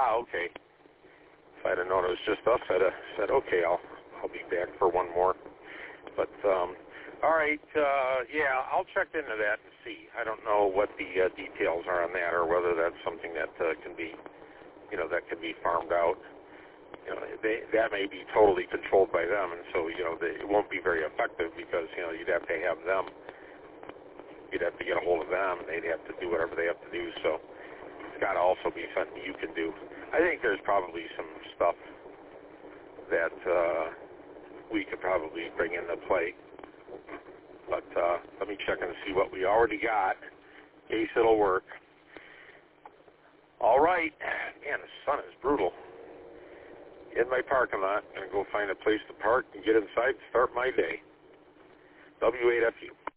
Okay. If I'd have known it was just us, I'd have said, okay, I'll be back for one more. But, all right, yeah, I'll check into that and see. I don't know what the details are on that or whether that's something that can be, that can be farmed out. That may be totally controlled by them, and so, it won't be very effective because, you'd have to have them, you'd have to get a hold of them, and they'd have to do whatever they have to do, so it's got to also be something you can do. I think there's probably some stuff that we could probably bring into play, but let me check and see what we already got in case it'll work. All right. Man, the sun is brutal. In my parking lot, I'm going to go find a place to park and get inside and start my day. W8FU.